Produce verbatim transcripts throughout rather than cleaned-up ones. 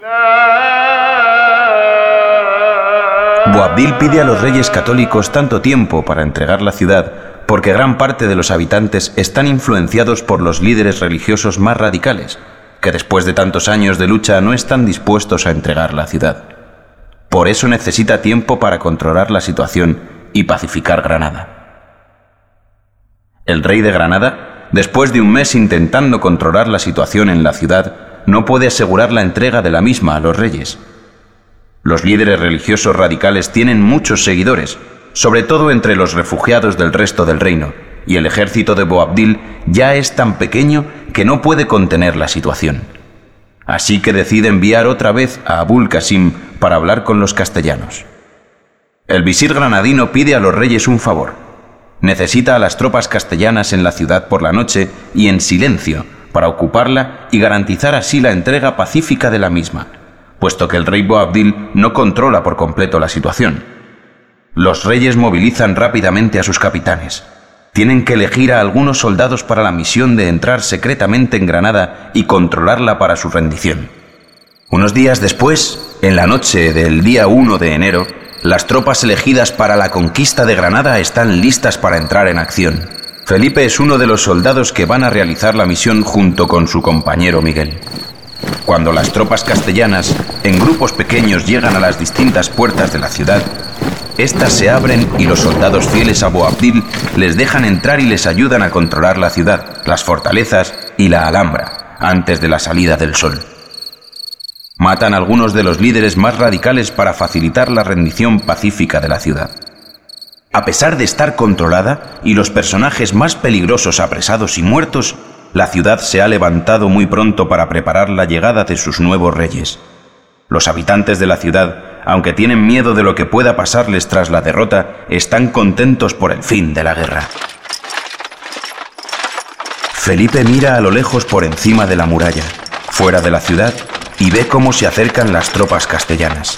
Boabdil pide a los reyes católicos tanto tiempo para entregar la ciudad porque gran parte de los habitantes están influenciados por los líderes religiosos más radicales, que después de tantos años de lucha no están dispuestos a entregar la ciudad. Por eso necesita tiempo para controlar la situación y pacificar Granada. El rey de Granada, después de un mes intentando controlar la situación en la ciudad, no puede asegurar la entrega de la misma a los reyes. Los líderes religiosos radicales tienen muchos seguidores, sobre todo entre los refugiados del resto del reino, y el ejército de Boabdil ya es tan pequeño que no puede contener la situación. Así que decide enviar otra vez a Abul Qasim para hablar con los castellanos. El visir granadino pide a los reyes un favor. Necesita a las tropas castellanas en la ciudad por la noche y en silencio para ocuparla y garantizar así la entrega pacífica de la misma, puesto que el rey Boabdil no controla por completo la situación. Los reyes movilizan rápidamente a sus capitanes. Tienen que elegir a algunos soldados para la misión de entrar secretamente en Granada y controlarla para su rendición. Unos días después, en la noche del día uno de enero, las tropas elegidas para la conquista de Granada están listas para entrar en acción. Felipe es uno de los soldados que van a realizar la misión junto con su compañero Miguel. Cuando las tropas castellanas, en grupos pequeños, llegan a las distintas puertas de la ciudad, estas se abren y los soldados fieles a Boabdil les dejan entrar y les ayudan a controlar la ciudad, las fortalezas y la Alhambra, antes de la salida del sol. Matan a algunos de los líderes más radicales para facilitar la rendición pacífica de la ciudad. A pesar de estar controlada y los personajes más peligrosos apresados y muertos, la ciudad se ha levantado muy pronto para preparar la llegada de sus nuevos reyes. Los habitantes de la ciudad, aunque tienen miedo de lo que pueda pasarles tras la derrota, están contentos por el fin de la guerra. Felipe mira a lo lejos por encima de la muralla, fuera de la ciudad, y ve cómo se acercan las tropas castellanas.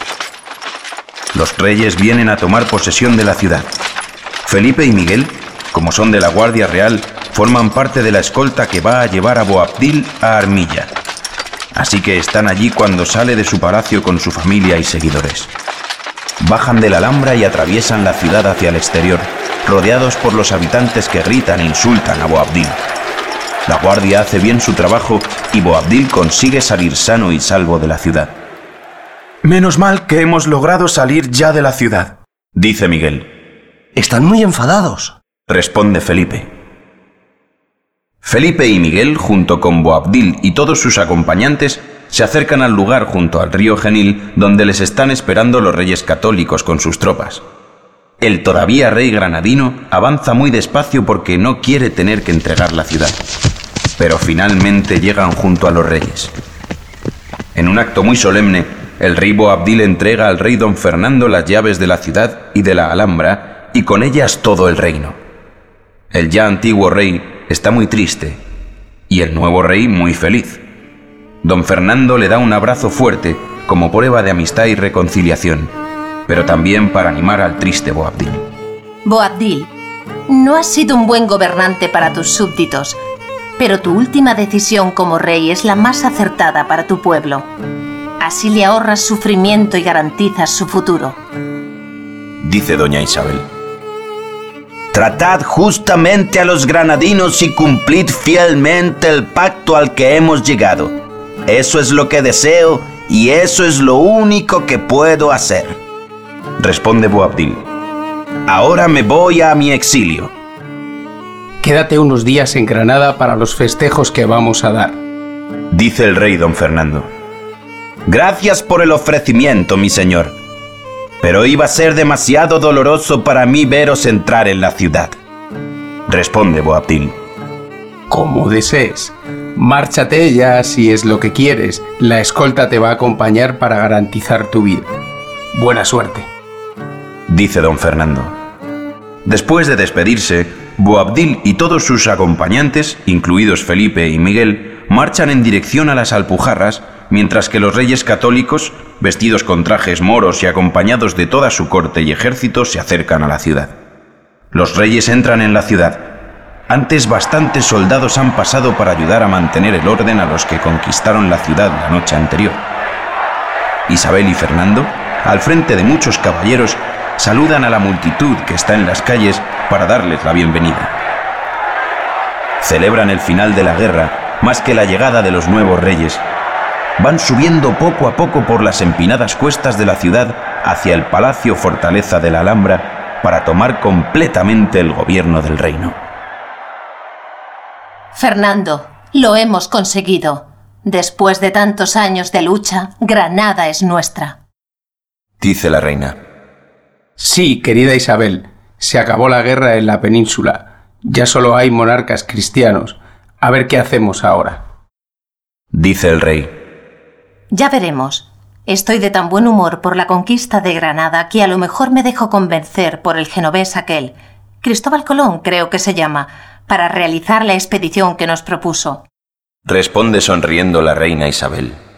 Los reyes vienen a tomar posesión de la ciudad. Felipe y Miguel, como son de la Guardia Real, forman parte de la escolta que va a llevar a Boabdil a Armilla. Así que están allí cuando sale de su palacio con su familia y seguidores. Bajan de la Alhambra y atraviesan la ciudad hacia el exterior, rodeados por los habitantes que gritan e insultan a Boabdil. La guardia hace bien su trabajo y Boabdil consigue salir sano y salvo de la ciudad. Menos mal que hemos logrado salir ya de la ciudad, dice Miguel. Están muy enfadados, responde Felipe. Felipe y Miguel, junto con Boabdil y todos sus acompañantes, se acercan al lugar junto al río Genil donde les están esperando los reyes católicos con sus tropas. El todavía rey granadino avanza muy despacio porque no quiere tener que entregar la ciudad. Pero finalmente llegan junto a los reyes. En un acto muy solemne, el rey Boabdil entrega al rey don Fernando las llaves de la ciudad y de la Alhambra y con ellas todo el reino. El ya antiguo rey está muy triste y el nuevo rey muy feliz. Don Fernando le da un abrazo fuerte como prueba de amistad y reconciliación, pero también para animar al triste Boabdil. Boabdil, no has sido un buen gobernante para tus súbditos, pero tu última decisión como rey es la más acertada para tu pueblo. Así le ahorras sufrimiento y garantizas su futuro, dice doña Isabel. Tratad justamente a los granadinos y cumplid fielmente el pacto al que hemos llegado. Eso es lo que deseo y eso es lo único que puedo hacer, responde Boabdil. Ahora me voy a mi exilio. Quédate unos días en Granada para los festejos que vamos a dar, dice el rey don Fernando. Gracias por el ofrecimiento, mi señor. Pero iba a ser demasiado doloroso para mí veros entrar en la ciudad, responde Boabdil. Como desees. Márchate ya si es lo que quieres. La escolta te va a acompañar para garantizar tu vida. Buena suerte, dice don Fernando. Después de despedirse, Boabdil y todos sus acompañantes, incluidos Felipe y Miguel, marchan en dirección a las Alpujarras, mientras que los reyes católicos, vestidos con trajes moros y acompañados de toda su corte y ejército, se acercan a la ciudad. Los reyes entran en la ciudad. Antes bastantes soldados han pasado para ayudar a mantener el orden a los que conquistaron la ciudad la noche anterior. Isabel y Fernando, al frente de muchos caballeros, saludan a la multitud que está en las calles para darles la bienvenida. Celebran el final de la guerra más que la llegada de los nuevos reyes. Van subiendo poco a poco por las empinadas cuestas de la ciudad hacia el palacio fortaleza de la Alhambra para tomar completamente el gobierno del reino. Fernando, lo hemos conseguido. Después de tantos años de lucha, Granada es nuestra. Dice la reina. Sí, querida Isabel, se acabó la guerra en la península. Ya solo hay monarcas cristianos. A ver qué hacemos ahora. Dice el rey. Ya veremos. Estoy de tan buen humor por la conquista de Granada que a lo mejor me dejo convencer por el genovés aquel, Cristóbal Colón creo que se llama, para realizar la expedición que nos propuso. Responde sonriendo la reina Isabel.